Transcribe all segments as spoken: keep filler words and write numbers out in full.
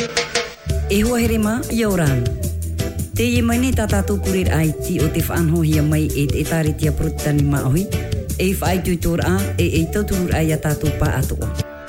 E hoa here ma, iauran. Te ie mai nei tātātou kurir ai ti o te whaanhohia mai e te tāretia protani maohi, e i whaai tuitor a e e tauturur ai a tātou pā atoa.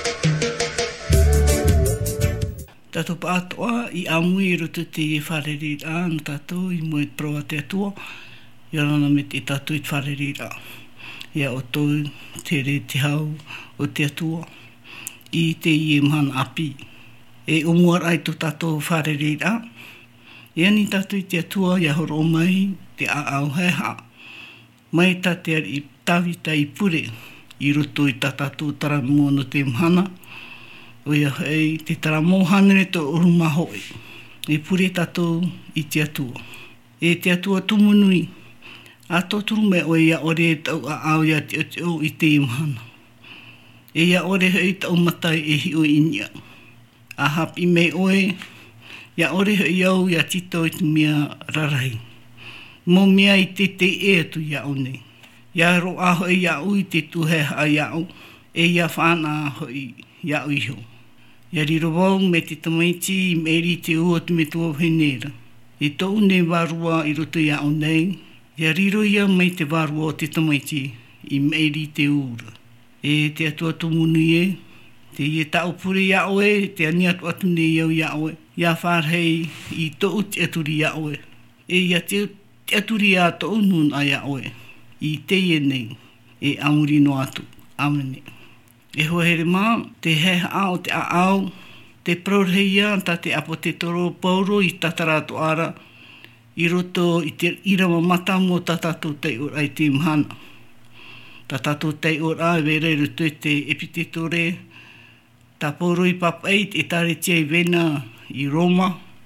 Tātou pā atoa i amui i roto te e wharerir a no tātou i mua i proa te atua, i arana me te tātou i te wharerir a. Ia o tau te re te hau o te atua i te i e mhana api. E umuar ai tō tātou wharereira. E ani tātou i te atua ia horo mai te a au heha. Mai tā te ari i tawita i pure i roto i tā tātou tara mua no te mhana. O ia hei te tara mōhanere tō uruma hoi. E pure tātou i te atua. E te atua tumunui. A tōturu me o ia ore e tau a au ia te o i te mhana. E ia ore hei tau matai e hi o inia. A hapi me oe, ia ore hei au ia tito i te mea rarai. Mō mea i te te e atu ia au nei. Ia ro aho e ia ui te tuheha a ia au, e ia whana aho i ia ui ho. Ia riro wau me te tamaiti i meri te ua te me tua whenera. I tau ne warua i roto ia au nei, ia riro ia mai te warua o te tamaiti i meri te ura. E te atua tumunu e, te ie tau pure ia oe, te ani atu atu ne iau ia oe. Ia wharhei i tōu te aturi ia oe. E ia te, te aturi ia tōu nun a ia oe. I te ie nei, e amuri no atu, amene. E hohere mā, te heha ao te a au, te prorheia ta te apo te toro pauro i tatarato ara, i roto i te irawa mata mo tatatou te ora i te mhana. Tatatou te ora e vere rutu te epitetore, ta poro i papait e tare tia i vena i Roma,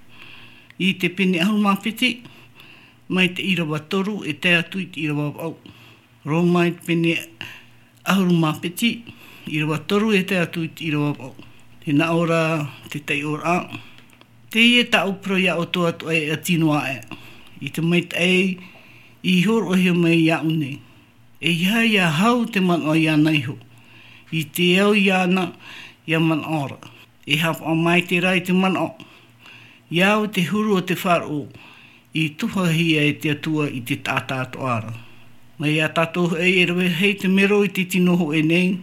i te pene ahuma piti, mai te irawa toru e te atu i te irawa au. Roma i te pene ahuma piti, irawa toru e te atu i te irawa au. Te na ora te te ora. Te ie ta upro ia o toa to e atinoa e. I te mait e i hor o hea mai ia une. E ia ia hau te man o ia nei ho. I te au ia na ia man ora. E hapa o mai te rai te man o. Iau te huru o te wharo. I tuhahia e te atua i te tātāto ara. Mai a tātou e e rawe hei te mero i te tinoho e nei.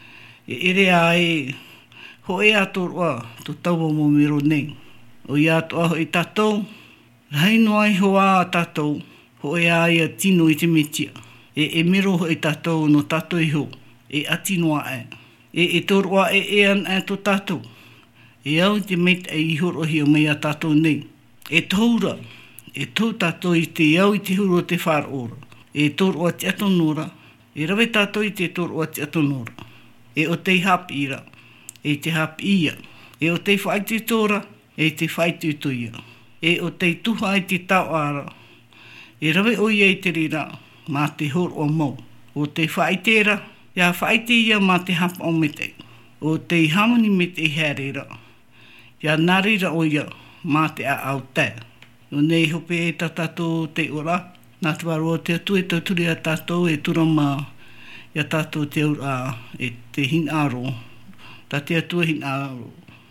E ere a e ho e atoroa to taua mo mero nei. O i atoa ho i tātou. Rai noai ho a tātou. Ho e a ia tino i te metia. E e mero ho i tātou no tātou i ho. E atinoa e. E e toroa e e an e to tātou. E au te meit e ihoro hi o mea tātou nei. E taura, e tau tātou i te iau i te huru o te whāora. E toroa te atonora. E rawe tātou i te toroa te atonora. E o te hapira. E te hapia. E o te whaiti tora. E te whaiti tuia. E o te tuha i te tauara. E rawe o ia i te rira. Mā te horo o mau. O te whaitera. Ia whaiti ia mā te hapa o mete. O te hamani me te herera. Ia narira o ia mā te a au te. O nei hope e tatatou te ora. Nā te waro te atu e tauturi a tatou e turama. Ia tatou te ura e te hinaro. Ta te atu e hinaro.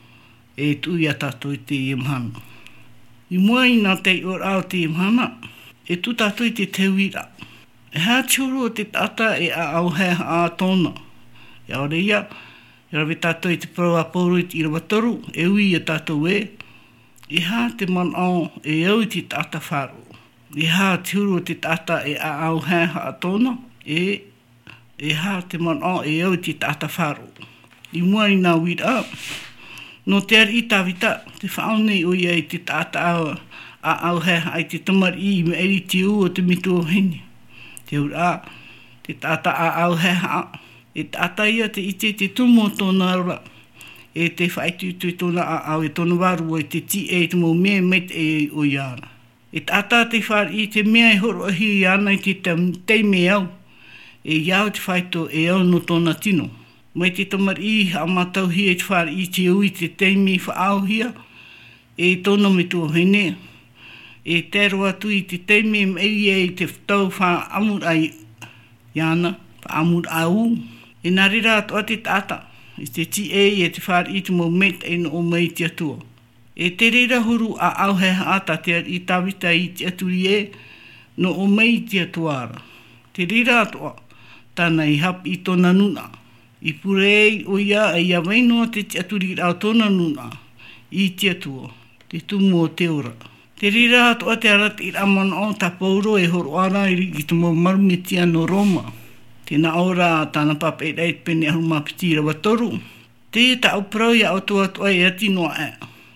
E tu ia tatou i te imhana. I mua i nā te ura o te imhana. E tu tatou i te teuira. E hea tiuru o te tata e a au hea a tōna. Ia ore ia, e rawe tātou i te proa pōru i te irawa toru, e ui a tātou e. E hea te man au e au i te tata whāro. E hea tiuru o te tata e a au hea a tōna, e, e hea te man au e au i te tata whāro. I mua i nā wira, no te ari i tāwita, te whaone o ia i te tata au a au hea ai te tamari i me eri te u o te mitu o hene. Te ura, te tata a au heha, e tata ia te ite te tumo tōna ora, e te whaitutu tōna a au e tōna waru e te ti e te mō mea met e o iara. E tata te whare i te mea e horo ahi i ana i te teime au, e iau te whaito e au no tōna tino. Mai te tamar i a matau hi e te whare i te ui te teime whaau hia, e tōna me tō hene, e tero atu i te teime mei e te tau wha amur ai iana, wha amur au. E nārira atu a te tata, i te ti e e te whare i te mo met e no o mei te atua. E te reira huru a au he ata te i tawita i te aturi e, no o mei te atuara. Te reira atoa, tana i hap i tona nuna. I purei o ia e ia wainoa te te aturi rao tona nuna, i te atua, te tumu o te ora. Te reira atoa te arat i ramana o ta pauro e horo ara i ki tumo marumetia no Roma. Tēnā ora tāna papa e reit pene ahu mapitira wa toru. Te ta au prau ia atoa atoa e ati noa e.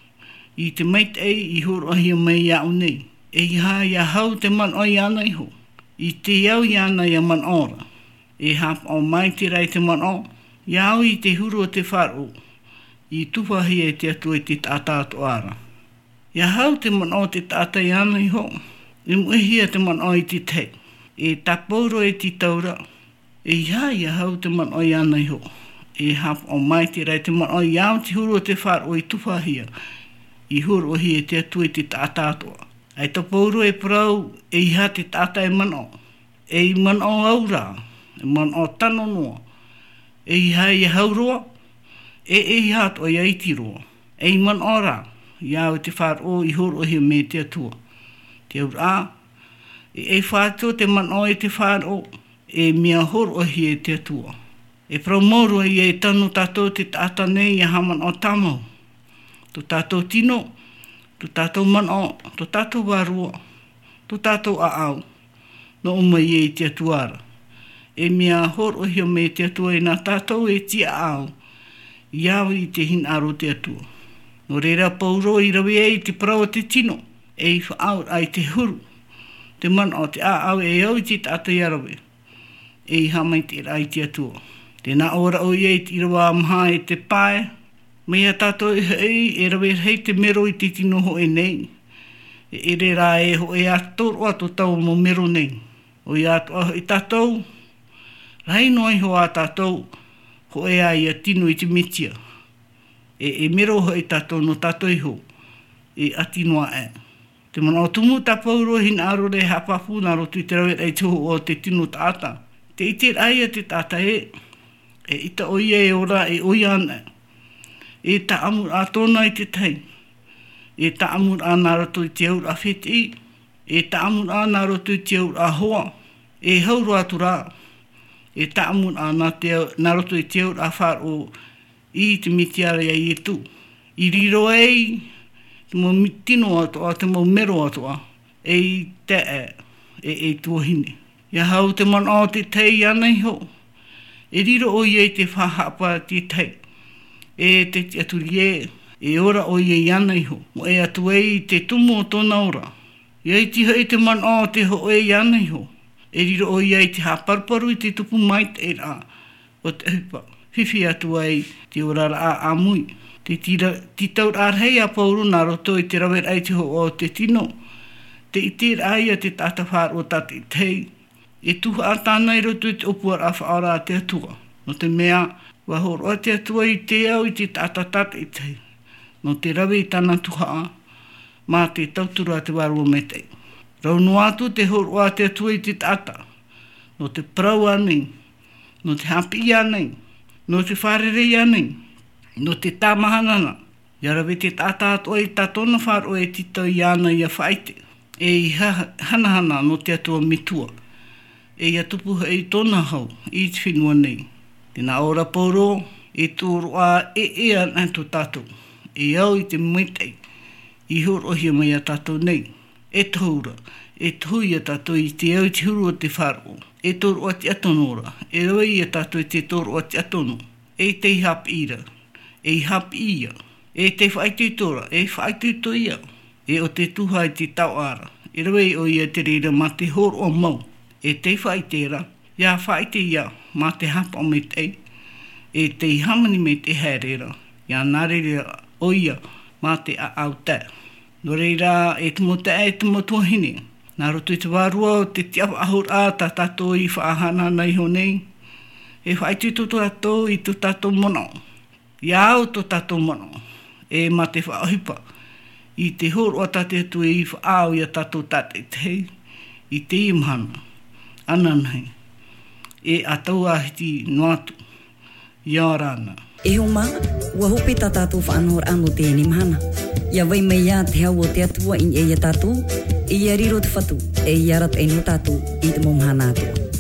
I te mait ei i horo ahi o mai iau nei. E ha ia hau te man o iana iho. I te iau iana ia man ora. E hap o mai te rai te man o. Iau i te huru o te wharo. I tupahi e te atu e te tata atu ara. Ia hau te man o te tata iana iho. I muehia te man o i te te. E tapauro e te taura. E ia ia hau te man o iana iho. E hap o mai te rai te man o iau te huru o te wharo i tupahia. I huru hi e te atu e te tata atua. Ai ta pauru e prau e iha te tata e mano. E i mano aura, e mano tano noa. E iha i hauroa, e e iha atua i aitiroa. E i mano ora, iau te wharo i huru hi me te atua. Te ura, e e whātua te mano e te wharo, e mea huru hi e te atua. E prau moru i e tanu tato te tata nei i haman o tamau. Tu tātou tino, tu tātou mano, tu tātou warua, tu tātou aau, no umai e te atuara. E mea horo hio me te atua i nā tātou e tia aau, iau i te hin aro te atua. No reira pauro i rawe e te prawa te tino, e i whaau ai te huru, te mano te aau e au i te tātou i arawe, e i hamai te rai te atua. Tēnā ora o i e te irawa amha e te pae, mea tātou e hei, e rawe hei te mero i te tino ho e nei. E ere rā e ho e atoro ato tau mo mero nei. O i ato aho i tātou, rai noi ho a tātou, ho e a i a tino i te mitia. E, e mero ho i tātou no tātou i ho, e atinoa e. Te mana o tumu ta pauro hin aro re hapapu nā rotu i te rawe rei tuho o te tino tāta. Te ite rai a te tāta e, e ita oi e ora e oi ana. E ta amur a tōna i te tei. E ta amur a nā roto i te aur a whiti. E ta amur a nā roto i te aur a hoa. E hauru atu rā. E ta amur a nā, te, nā roto i te aur a wharo i te mitiara ia i e tu. I riro ei, te mo mitino atoa, te mo mero atoa. E te e, e, e tuahine. Ia hau te man o te tei ana i ho. E riro o i e te whahapa te tei. E te aturi e, e ora o i e iana iho. Mo e atu e te tumu o tōna ora. I ei tiha e te man o te ho e iana iho. E riro o i e te haparparu i te tupu mai te rā. O te hupa. Whiwhi atu e te ora rā a mui. Te tira, titaur arhei a pauru nā roto i te rawer ai te ho o te tino. Te itir ai a te tata whāro tati tei. E tuha a tāna i roto i te opuar a whaara a te atua. No te mea, wa horo te atua i te au i te tata tata i te. No te rawe i tāna tuha a, mā te tautura te warua me te. Rau no atu te horo te atua i te tata. No te prau anei, no te hapi anei, no te wharere anei, no te tāmahanana. Ia rawe te tata atua i tatona wharo e titau i ana i a whaite. E i hanahana no te atua mitua. E ia tupu hei tōna hau i te whenua nei. Tēnā ora pauro, e tōro a e e ana tō tātou. E au i te mwitei, i horo hia mai a tātou nei. E tōra, e tōi a tātou i te au i te huru o te wharo. E tōro a te atonora, e roi a tātou i te tōro a te atono. E te hap ira, e hap ia. E te whaitutora, e whaituto ia. E o te tuha i te tau ara. E roi o ia te reira ma te horo o mau. E te whaitera, ia whaite ia, ma te hapa o me te, e te hamani me te herera, ia nārere o ia, ma te a au te. No reira, e te mo te e te mo tuahine, nā roto i te wārua o te tiawa ahur a ta tato i whaahana nei ho nei, e whaite to tato i to tato mono, ia au to tato mono, e ma te whaahipa, i te horo a tate atu i whaau i a tato tate te, i te imhana. Ananai, e atau ahiti noatu, ia rana. E huma, ua hope ta tātou whaanor anu tēni mana. Ia vai mai ia te hau o te atua in e ia tātou, i a riro te whatu, e i arat e no tātou, i te momhana atua.